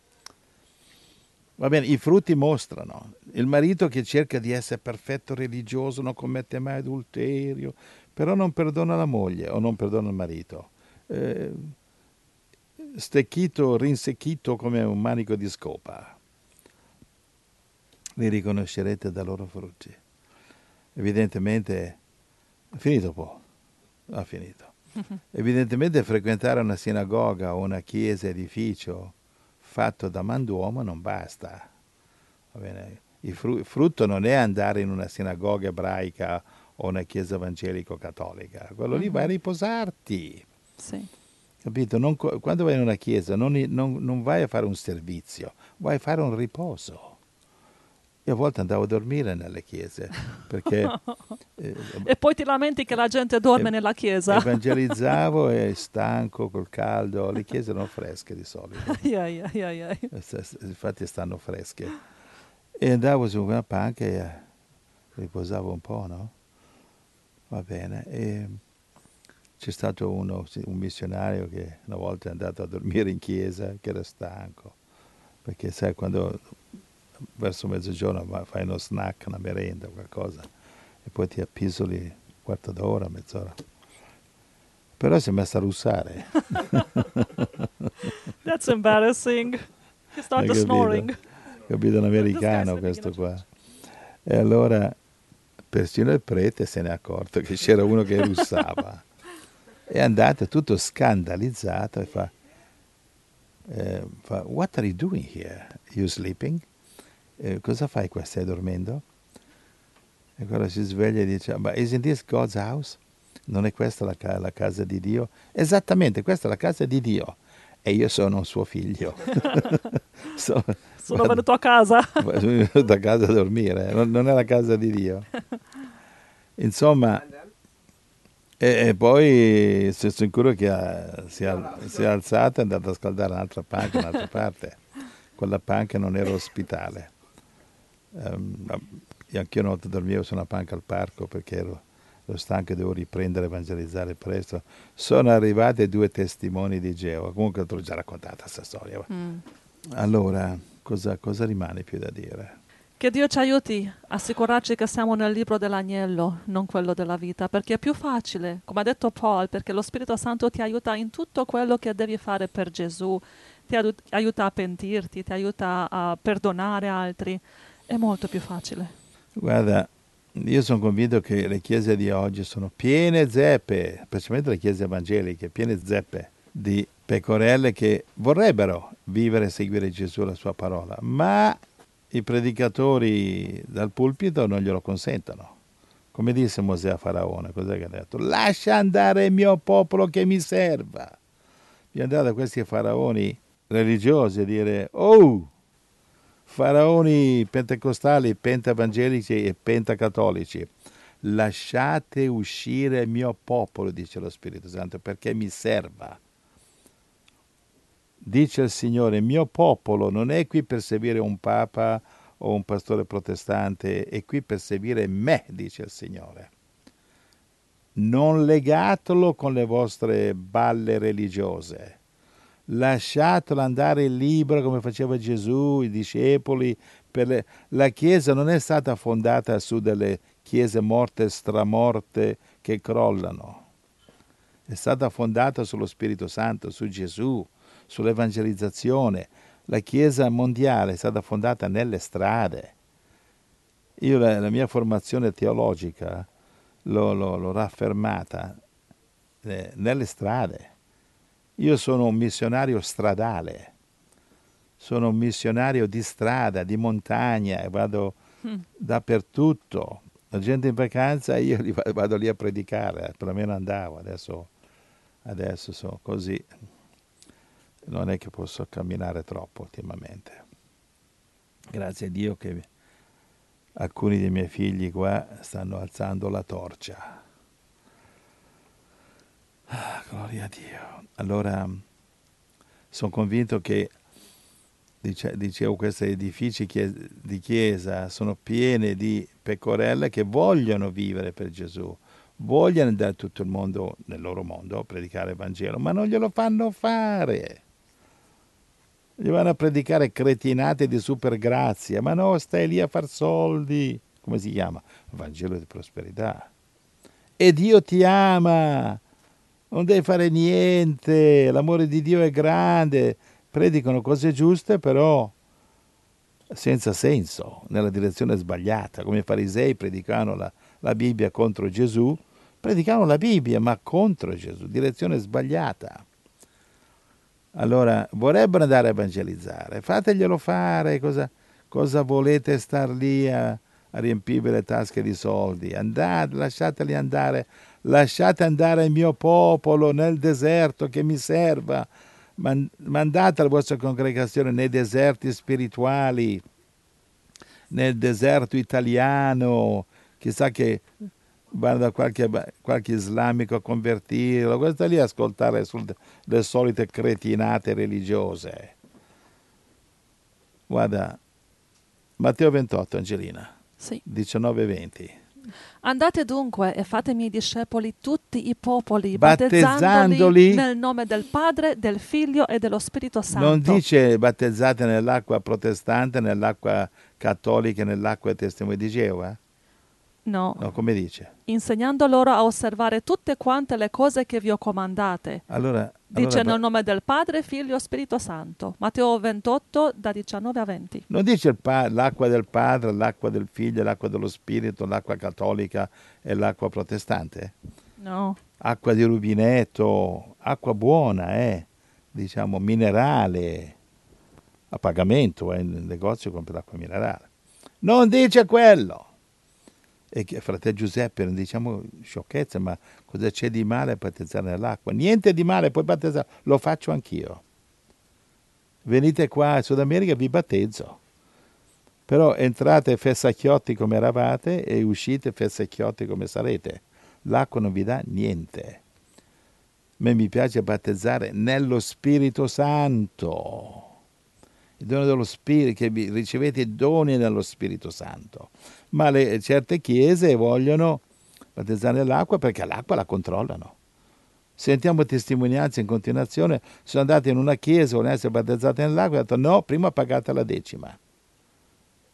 Va bene, i frutti mostrano. Il marito che cerca di essere perfetto religioso, non commette mai adulterio, però non perdona la moglie o non perdona il marito. Eh, stecchito, rinsecchito come un manico di scopa. Li riconoscerete dai loro frutti. Evidentemente, è finito un po', ha finito. Evidentemente frequentare una sinagoga o una chiesa, edificio, fatto da man d'uomo non basta. Va bene? Il fru- frutto non è andare in una sinagoga ebraica o una chiesa evangelico-cattolica, quello lì vai a riposarti. Sì. Capito? Non, quando vai in una chiesa non, non, non vai a fare un servizio, vai a fare un riposo. Io a volte andavo a dormire nelle chiese perché eh, E poi ti lamenti che la gente dorme eh, nella chiesa. evangelizzavo e stanco col caldo, le chiese erano fresche di solito. Yeah, yeah, yeah, yeah. Infatti stanno fresche. E andavo su una panca e riposavo un po', no? Va bene. E c'è stato uno, un missionario che una volta è andato a dormire in chiesa, che era stanco. Perché sai, quando verso mezzogiorno fai uno snack, una merenda, qualcosa, e poi ti appisoli un quarto d'ora, mezz'ora. Però si è messo a russare. That's embarrassing. He started snoring. Capito, un americano questo qua. E allora persino il prete se n'è accorto che c'era uno che russava. È andato tutto scandalizzato e fa, eh, fa what are you doing here? You sleeping? Eh, cosa fai qua? Stai dormendo? E quello si sveglia e dice, ma isn't this God's house? Non è questa la, ca- la casa di Dio? Esattamente, questa è la casa di Dio. E io sono un suo figlio. so, Sono vado, venuto a casa. Sono venuto a casa a dormire, non, non è la casa di Dio. Insomma, e, e poi sono sicuro che ha, si, è, si è alzato e è andato a scaldare un'altra panca da un'altra parte. Quella panca non era ospitale. Um, io anch'io una volta dormivo su una panca al parco perché ero, ero stanco e dovevo riprendere a evangelizzare presto. Sono arrivati due testimoni di Geova. Comunque te l'ho già raccontata questa storia. Mm. Allora, cosa, cosa rimane più da dire? Che Dio ci aiuti a assicurarci che siamo nel libro dell'agnello, non quello della vita, perché è più facile, come ha detto Paul, perché lo Spirito Santo ti aiuta in tutto quello che devi fare per Gesù, ti adu- aiuta a pentirti, ti aiuta a perdonare altri, è molto più facile. Guarda, io sono convinto che le chiese di oggi sono piene zeppe, specialmente le chiese evangeliche, piene zeppe di pecorelle che vorrebbero vivere e seguire Gesù e la sua parola, ma i predicatori dal pulpito non glielo consentono. Come disse Mosè a Faraone, cos'è che ha detto? Lascia andare il mio popolo che mi serva. Bisogna andare da questi faraoni religiosi e dire, oh, faraoni pentecostali, pentevangelici e pentacattolici, lasciate uscire il mio popolo, dice lo Spirito Santo, perché mi serva. Dice il Signore, il mio popolo non è qui per seguire un papa o un pastore protestante, è qui per seguire me, dice il Signore. Non legatelo con le vostre balle religiose. Lasciatelo andare libero come faceva Gesù, i discepoli. Per le... La Chiesa non è stata fondata su delle chiese morte, stramorte che crollano. È stata fondata sullo Spirito Santo, su Gesù, sull'evangelizzazione. La Chiesa mondiale è stata fondata nelle strade. Io la, la mia formazione teologica l'ho, l'ho, l'ho raffermata eh, nelle strade. Io sono un missionario stradale, sono un missionario di strada, di montagna, e vado mm. dappertutto. La gente in vacanza, io li vado, vado lì a predicare, perlomeno andavo, adesso, adesso sono così. Non è che posso camminare troppo ultimamente. Grazie a Dio che alcuni dei miei figli qua stanno alzando la torcia. Ah, gloria a Dio. Allora, sono convinto che, dice, dicevo, questi edifici chies- di chiesa sono pieni di pecorelle che vogliono vivere per Gesù, vogliono andare a tutto il mondo, nel loro mondo, a predicare il Vangelo, ma non glielo fanno fare. Gli vanno a predicare cretinate di supergrazia, ma no, stai lì a far soldi. Come si chiama? Vangelo di prosperità. E Dio ti ama, non devi fare niente, l'amore di Dio è grande. Predicano cose giuste, però senza senso, nella direzione sbagliata. Come i farisei predicavano la, la Bibbia contro Gesù, predicavano la Bibbia, ma contro Gesù, direzione sbagliata. Allora, vorrebbero andare a evangelizzare, fateglielo fare, cosa, cosa volete star lì a, a riempire le tasche di soldi? Andate, lasciateli andare, lasciate andare il mio popolo nel deserto che mi serva, mandate la vostra congregazione nei deserti spirituali, nel deserto italiano, chissà che vanno da qualche, qualche islamico a convertirlo, questo lì a ascoltare sul, le solite cretinate religiose. Guarda, Matteo ventotto, Angelina, sì. diciannove venti. Andate dunque e fate miei discepoli tutti i popoli, battezzandoli, battezzandoli nel nome del Padre, del Figlio e dello Spirito Santo. Non dice battezzate nell'acqua protestante, nell'acqua cattolica e nell'acqua testimoni di Geova? No. No, come dice? Insegnando loro a osservare tutte quante le cose che vi ho comandate. Allora, dice allora, nel nome del Padre, Figlio e Spirito Santo. Matteo ventotto, da diciannove a venti. Non dice il pa- l'acqua del Padre, l'acqua del Figlio, l'acqua dello Spirito, l'acqua cattolica e l'acqua protestante? No. Acqua di rubinetto, acqua buona, eh? Diciamo minerale, a pagamento, eh? Nel negozio compri l'acqua minerale. Non dice quello. E che, fratello Giuseppe, non diciamo sciocchezze, ma cosa c'è di male a battezzare nell'acqua? Niente di male, puoi battezzare, lo faccio anch'io. Venite qua in Sud America, vi battezzo. Però entrate fessacchiotti come eravate e uscite fessacchiotti come sarete. L'acqua non vi dà niente. A me mi piace battezzare nello Spirito Santo. Il dono dello Spirito, che vi ricevete i doni nello Spirito Santo. Ma le, certe chiese vogliono battezzare nell'acqua perché l'acqua la controllano. Sentiamo testimonianze in continuazione, sono andati in una chiesa, vogliono essere battezzati nell'acqua, e hanno detto no, prima pagate la decima.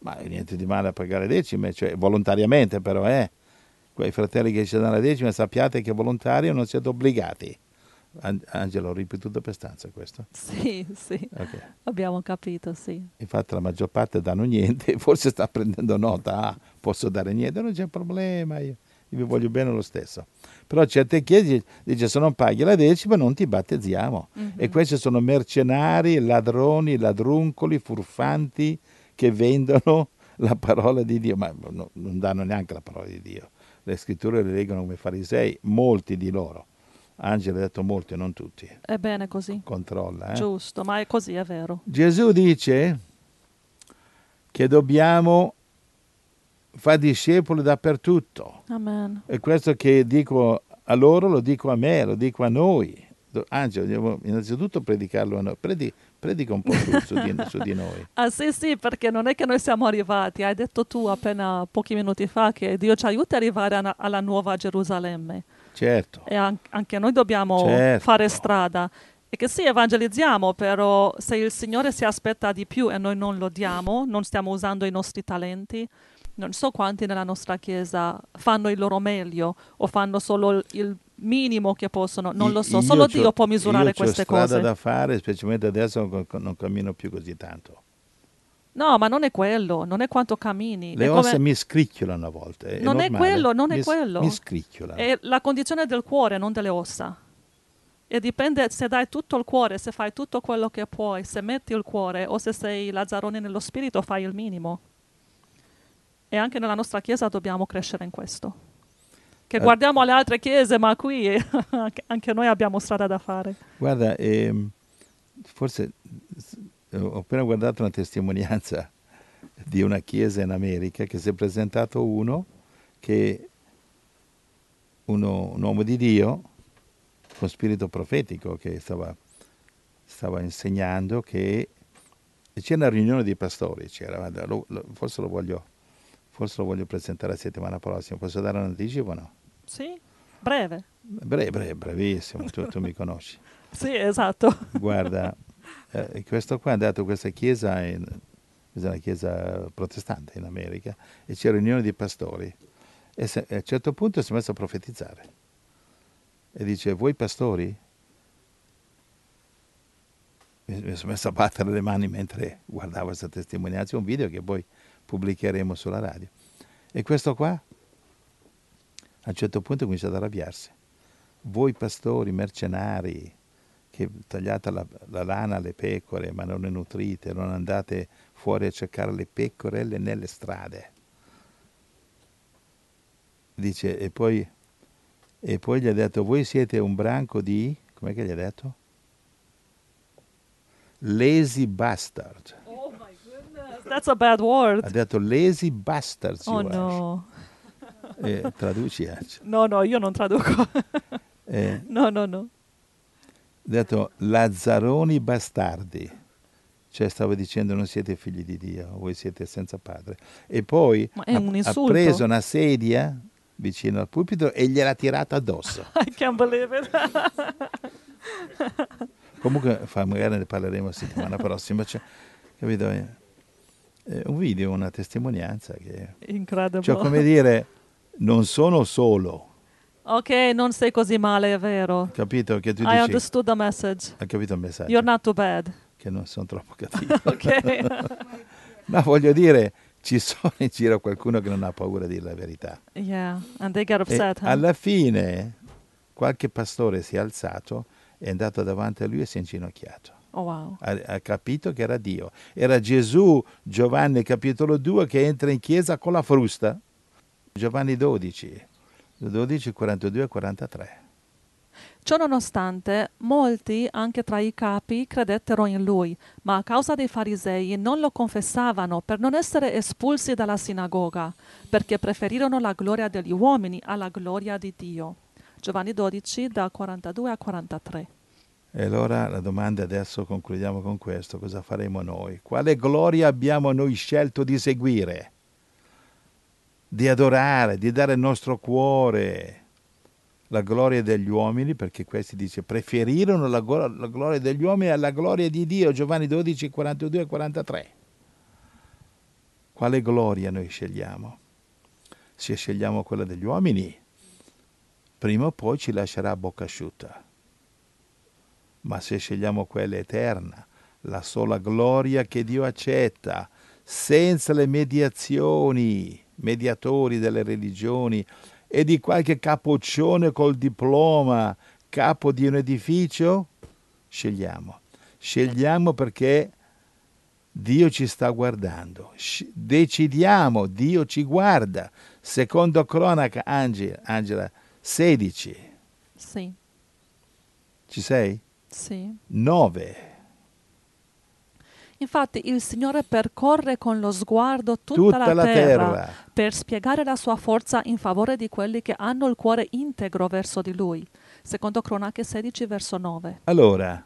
Ma niente di male a pagare decime, cioè volontariamente però, eh. Quei fratelli che ci danno la decima, sappiate che volontario non siete obbligati. An- Angelo, ho ripetuto per stanza questo? Sì, sì, Ok. abbiamo capito, sì. Infatti la maggior parte danno niente, forse sta prendendo nota, ah, posso dare niente, non c'è problema, io, io vi voglio bene lo stesso. Però certe chiese dice se non paghi la decima non ti battezziamo. Mhm. E questi sono mercenari, ladroni, ladruncoli, furfanti che vendono la parola di Dio, ma no- non danno neanche la parola di Dio. Le scritture le leggono come farisei, molti di loro. Angelo ha detto molti, non tutti. È bene così, Controlla, eh. giusto, ma è così, è vero. Gesù dice che dobbiamo fare discepoli dappertutto. Amen. E questo che dico a loro lo dico a me, lo dico a noi. Do- Angelo, devo innanzitutto predicarlo a noi. Predi- predica un po' tu su di, su di noi. Ah sì, sì, perché non è che noi siamo arrivati. Hai detto tu appena pochi minuti fa che Dio ci aiuta ad arrivare a- alla nuova Gerusalemme. Certo, E an- anche noi dobbiamo Certo. fare strada. E che sì, evangelizziamo, però se il Signore si aspetta di più e noi non lo diamo, non stiamo usando i nostri talenti, non so quanti nella nostra Chiesa fanno il loro meglio o fanno solo il- il minimo che possono, non lo so, Io solo c'ho- Dio può misurare io c'ho queste strada cose. da fare, specialmente adesso non, non cammino più così tanto. No, ma non è quello, non è quanto cammini. Le è ossa come- mi scricchiolano a volte. È Non è normale. quello, non è Mi s- quello. Mi scricchiolano. È la condizione del cuore, non delle ossa. E dipende se dai tutto il cuore, se fai tutto quello che puoi, se metti il cuore o se sei Lazzarone nello spirito, fai il minimo. E anche nella nostra Chiesa dobbiamo crescere in questo. Che Eh. guardiamo alle altre chiese, ma qui anche- anche noi abbiamo strada da fare. Guarda, ehm, forse s- ho appena guardato una testimonianza di una chiesa in America che si è presentato uno che uno, un uomo di Dio con spirito profetico che stava, stava insegnando che e c'era una riunione di pastori, c'era, guarda, lo- lo- forse, lo voglio, forse lo voglio presentare la settimana prossima, posso dare un anticipo o no? Sì? Breve. Bre, bre, brevissimo, tu, tu mi conosci. Sì, esatto. Guarda, eh, questo qua è andato a questa chiesa, in, questa è una chiesa protestante in America, e c'era riunione di pastori. E se, a un certo punto si è messo a profetizzare. E dice, voi pastori? Mi, mi sono messo a battere le mani mentre guardavo questa testimonianza, un video che poi pubblicheremo sulla radio. E questo qua, a un certo punto comincia ad arrabbiarsi. Voi pastori, mercenari, che tagliate la, la lana alle pecore ma non le nutrite, non andate fuori a cercare le pecorelle nelle strade. Dice, e poi, e poi gli ha detto, voi siete un branco di, com'è che gli ha detto? Lazy bastard. Oh my goodness, that's a bad word. Ha detto lazy bastards Oh you are. no. Eh, traduci, Angelo. No, no, io non traduco. Eh, No, no, no. ha detto lazzaroni bastardi, cioè stava dicendo non siete figli di Dio, voi siete senza padre. E poi Ma è ha, un ha insulto. preso una sedia vicino al pulpito e gliel'ha tirata addosso. I can't believe it. Comunque fa, magari ne parleremo la settimana prossima, cioè, capito? È un video, una testimonianza che, Incredible. cioè come dire, non sono solo, Ok, non sei così male, è vero. capito? Che tu I dici, understood the message. hai capito il messaggio? You're not too bad. Che non sono troppo cattivo. Ok. Ma voglio dire, ci sono in giro qualcuno che non ha paura di dire la verità. Yeah, and they get E upset, huh? alla fine qualche pastore si è alzato, è andato davanti a lui e si è inginocchiato. Oh wow. Ha, ha capito che era Dio. Era Gesù, Giovanni capitolo due, che entra in chiesa con la frusta. Giovanni dodici, dodici, quarantadue e quarantatré. Ciò nonostante, molti, anche tra i capi, credettero in lui, ma a causa dei farisei non lo confessavano per non essere espulsi dalla sinagoga, perché preferirono la gloria degli uomini alla gloria di Dio. Giovanni dodici, da quarantadue a quarantatré. E allora la domanda adesso, concludiamo con questo, cosa faremo noi? Quale gloria abbiamo noi scelto di seguire? Di adorare, di dare il nostro cuore, la gloria degli uomini, perché questi dice preferirono la, la gloria degli uomini alla gloria di Dio, Giovanni dodici, quarantadue e quarantatré. Quale gloria noi scegliamo? Se scegliamo quella degli uomini, prima o poi ci lascerà a bocca asciutta. Ma se scegliamo quella eterna, la sola gloria che Dio accetta, senza le mediazioni, mediatori delle religioni e di qualche capoccione col diploma, capo di un edificio, scegliamo. Scegliamo perché Dio ci sta guardando. Sc- decidiamo, Dio ci guarda. Secondo Cronaca, Angela, Angela sedici. Sì, Ci sei? sì. nove. Infatti il Signore percorre con lo sguardo tutta, Tutta la, la terra, terra. per spiegare la sua forza in favore di quelli che hanno il cuore integro verso di Lui. Secondo Cronache sedici, verso nove. Allora,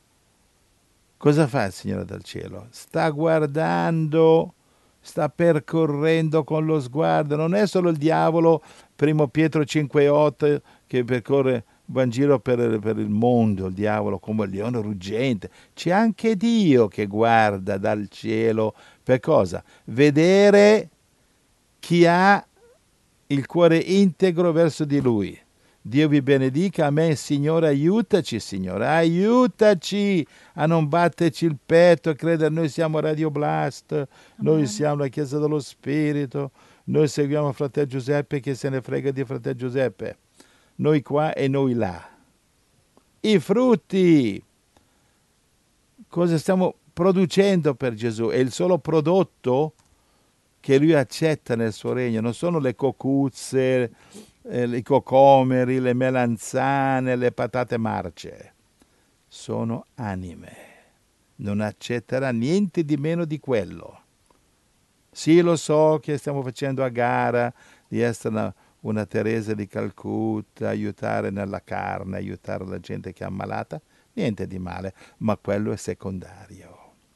cosa fa il Signore dal cielo? Sta guardando, sta percorrendo con lo sguardo. Non è solo il diavolo, primo Pietro cinque otto, che percorre, va in giro per, per il mondo, il diavolo come il leone ruggente. C'è anche Dio che guarda dal cielo. Per cosa? Vedere chi ha il cuore integro verso di Lui. Dio vi benedica, a me, Signore, aiutaci, Signore, aiutaci a non batterci il petto e credere noi siamo Radio Blast, noi Amen. siamo la Chiesa dello Spirito, noi seguiamo fratello Giuseppe che se ne frega di fratello Giuseppe, noi qua e noi là. I frutti, cosa stiamo producendo per Gesù? È il solo prodotto che Lui accetta nel suo regno, non sono le cocuzze, eh, i cocomeri, le melanzane, le patate marce. Sono anime. Non accetterà niente di meno di quello. Sì, lo so che stiamo facendo a gara di essere una, una Teresa di Calcutta, aiutare nella carne, aiutare la gente che è ammalata. Niente di male, ma quello è secondario.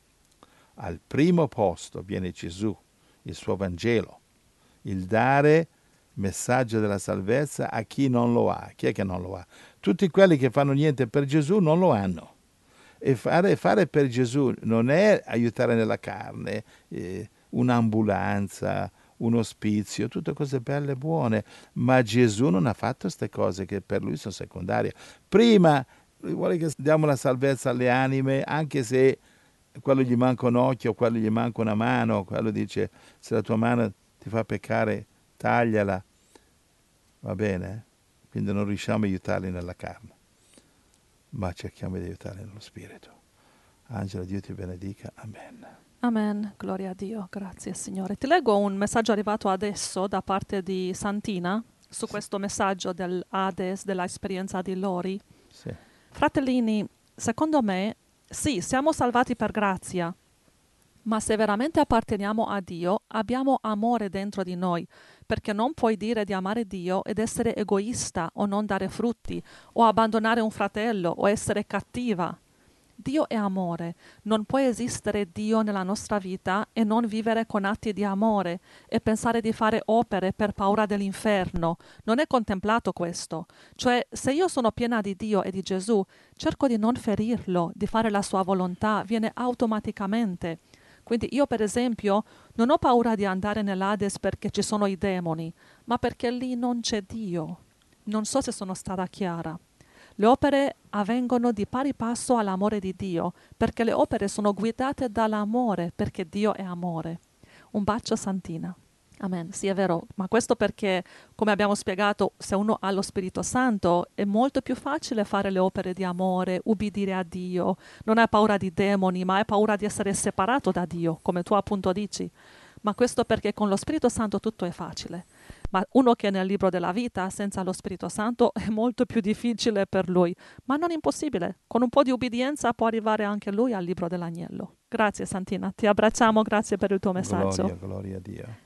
Al primo posto viene Gesù, il suo Vangelo, il dare messaggio della salvezza a chi non lo ha. Chi è che non lo ha? Tutti quelli che fanno niente per Gesù non lo hanno. E fare, fare per Gesù non è aiutare nella carne, eh, un'ambulanza, un ospizio, tutte cose belle e buone, ma Gesù non ha fatto queste cose che per lui sono secondarie. Prima vuole che diamo la salvezza alle anime, anche se quello gli manca un occhio, quello gli manca una mano, quello dice se la tua mano ti fa peccare tagliala, va bene? Quindi non riusciamo a aiutarli nella carne, ma cerchiamo di aiutarli nello spirito. Angela, Dio ti benedica, amen. Amen, gloria a Dio, grazie Signore. Ti leggo un messaggio arrivato adesso da parte di Santina su questo messaggio del Hades, dell'esperienza di Lori. Sì. Fratellini, secondo me, sì, siamo salvati per grazia, ma se veramente apparteniamo a Dio, abbiamo amore dentro di noi, perché non puoi dire di amare Dio ed essere egoista o non dare frutti, o abbandonare un fratello o essere cattiva. Dio è amore, non può esistere Dio nella nostra vita e non vivere con atti di amore e pensare di fare opere per paura dell'inferno. Non è contemplato questo. Cioè, se io sono piena di Dio e di Gesù, cerco di non ferirlo, di fare la sua volontà, viene automaticamente. Quindi io, per esempio, non ho paura di andare nell'Hades perché ci sono i demoni, ma perché lì non c'è Dio. Non so se sono stata chiara. Le opere avvengono di pari passo all'amore di Dio, perché le opere sono guidate dall'amore, perché Dio è amore. Un bacio, Santina. Amen. Sì, è vero, ma questo perché, come abbiamo spiegato, se uno ha lo Spirito Santo è molto più facile fare le opere di amore, ubbidire a Dio. Non hai paura di demoni, ma hai paura di essere separato da Dio, come tu appunto dici. Ma questo perché con lo Spirito Santo tutto è facile. Ma uno che è nel libro della vita senza lo Spirito Santo è molto più difficile per lui, ma non impossibile. Con un po' di ubbidienza può arrivare anche lui al libro dell'agnello. Grazie Santina, ti abbracciamo, grazie per il tuo messaggio. Gloria, gloria a Dio.